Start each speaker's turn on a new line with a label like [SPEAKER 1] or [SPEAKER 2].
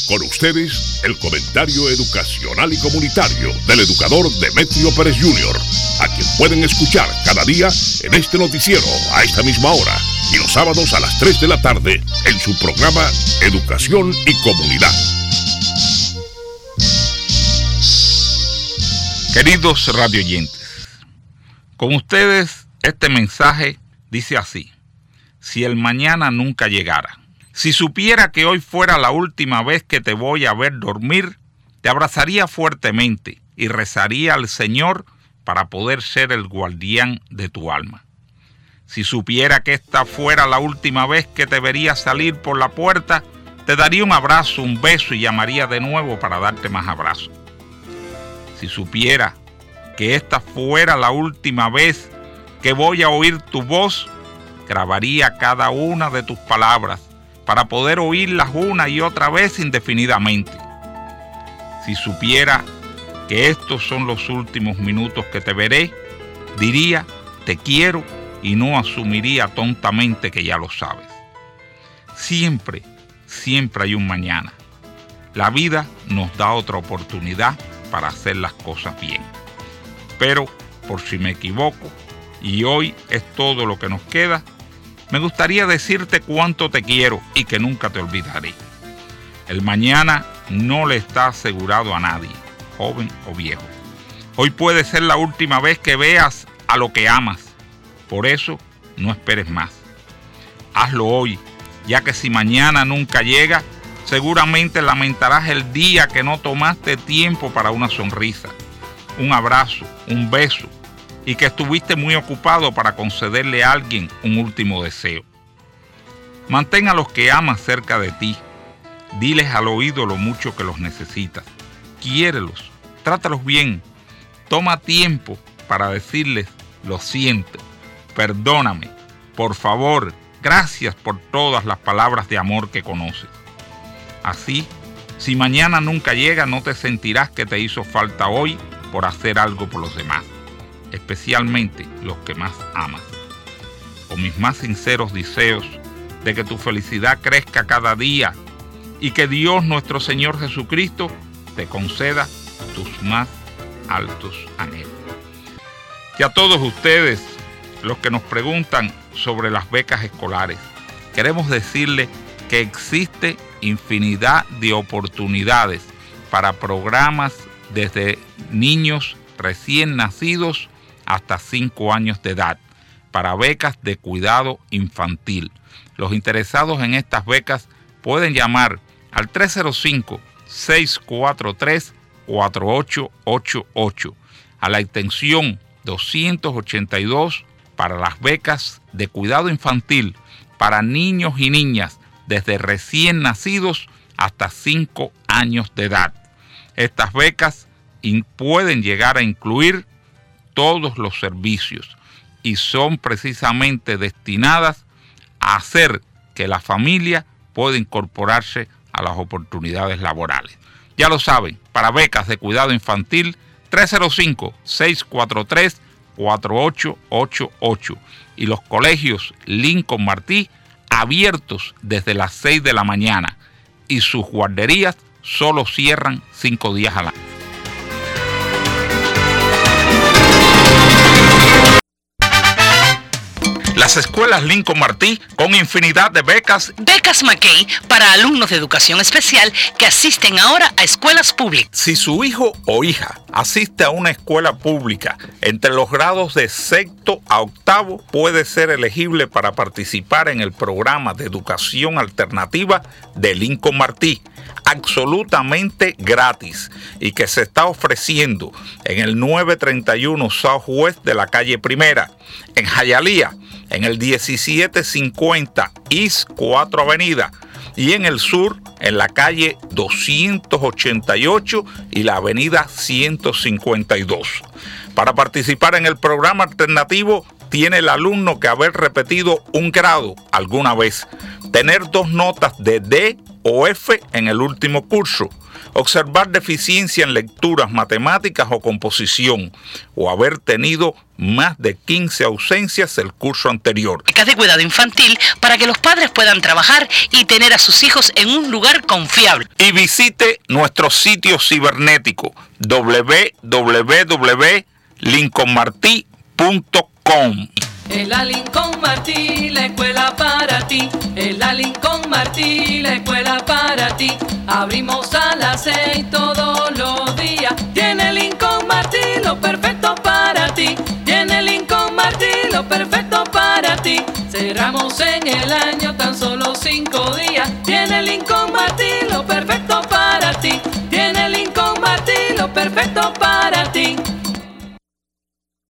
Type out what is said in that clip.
[SPEAKER 1] Con ustedes, el comentario educacional y comunitario del educador Demetrio Pérez Jr., a quien pueden escuchar cada día en este noticiero a esta misma hora y los sábados a las 3 de la tarde en su programa Educación y Comunidad.
[SPEAKER 2] Queridos radioyentes, con ustedes este mensaje dice así: si el mañana nunca llegara, si supiera que hoy fuera la última vez que te voy a ver dormir, te abrazaría fuertemente y rezaría al Señor para poder ser el guardián de tu alma. Si supiera que esta fuera la última vez que te vería salir por la puerta, te daría un abrazo, un beso y llamaría de nuevo para darte más abrazos. Si supiera que esta fuera la última vez que voy a oír tu voz, grabaría cada una de tus palabras para poder oírlas una y otra vez indefinidamente. Si supiera que estos son los últimos minutos que te veré, diría te quiero y no asumiría tontamente que ya lo sabes. Siempre hay un mañana. La vida nos da otra oportunidad para hacer las cosas bien. Pero, por si me equivoco, y hoy es todo lo que nos queda, me gustaría decirte cuánto te quiero y que nunca te olvidaré. El mañana no le está asegurado a nadie, joven o viejo. Hoy puede ser la última vez que veas a lo que amas. Por eso, no esperes más. Hazlo hoy, ya que si mañana nunca llega, seguramente lamentarás el día que no tomaste tiempo para una sonrisa, un abrazo, un beso, y que estuviste muy ocupado para concederle a alguien un último deseo. Mantén a los que amas cerca de ti. Diles al oído lo mucho que los necesitas. Quiérelos, trátalos bien. Toma tiempo para decirles lo siento, perdóname, por favor, gracias por todas las palabras de amor que conoces. Así, si mañana nunca llega, no te sentirás que te hizo falta hoy por hacer algo por los demás, especialmente los que más amas. Con mis más sinceros deseos de que tu felicidad crezca cada día y que Dios nuestro Señor Jesucristo te conceda tus más altos anhelos. Y a todos ustedes, los que nos preguntan sobre las becas escolares, queremos decirles que existe infinidad de oportunidades para programas desde niños recién nacidos hasta 5 años de edad, para becas de cuidado infantil. Los interesados en estas becas pueden llamar al 305-643-4888 a la extensión 282 para las becas de cuidado infantil para niños y niñas desde recién nacidos hasta 5 años de edad. Estas becas pueden llegar a incluir todos los servicios y son precisamente destinadas a hacer que la familia pueda incorporarse a las oportunidades laborales. Ya lo saben, para becas de cuidado infantil, 305-643-4888 y los colegios Lincoln Martí abiertos desde las 6 de la mañana y sus guarderías solo cierran 5 días al año. Las escuelas Lincoln Martí con infinidad de becas.
[SPEAKER 3] Becas McKay para alumnos de educación especial que asisten ahora a escuelas públicas.
[SPEAKER 2] Si su hijo o hija asiste a una escuela pública entre los grados de 6º a 8º, puede ser elegible para participar en el programa de educación alternativa de Lincoln Martí, absolutamente gratis y que se está ofreciendo en el 931 Southwest de la calle Primera, en Hialeah, en el 1750 East 4 Avenida y en el sur en la calle 288 y la avenida 152. Para participar en el programa alternativo tiene el alumno que haber repetido un grado alguna vez, tener 2 notas de D o F en el último curso, observar deficiencia en lecturas, matemáticas o composición, o haber tenido más de 15 ausencias el curso anterior.
[SPEAKER 3] Becas de cuidado infantil para que los padres puedan trabajar y tener a sus hijos en un lugar confiable.
[SPEAKER 2] Y visite nuestro sitio cibernético www.lincolnmarti.com.
[SPEAKER 4] En la Lincoln Martí, la escuela para ti. En la Lincoln Martí, la escuela para ti. Abrimos a las 6 todos los días. Tiene Lincoln Martí lo perfecto para ti. Tiene Lincoln Martí lo perfecto para ti. Cerramos en el año tan solo 5 días. Tiene Lincoln Martí lo perfecto para ti. Tiene Lincoln Martí lo perfecto para ti.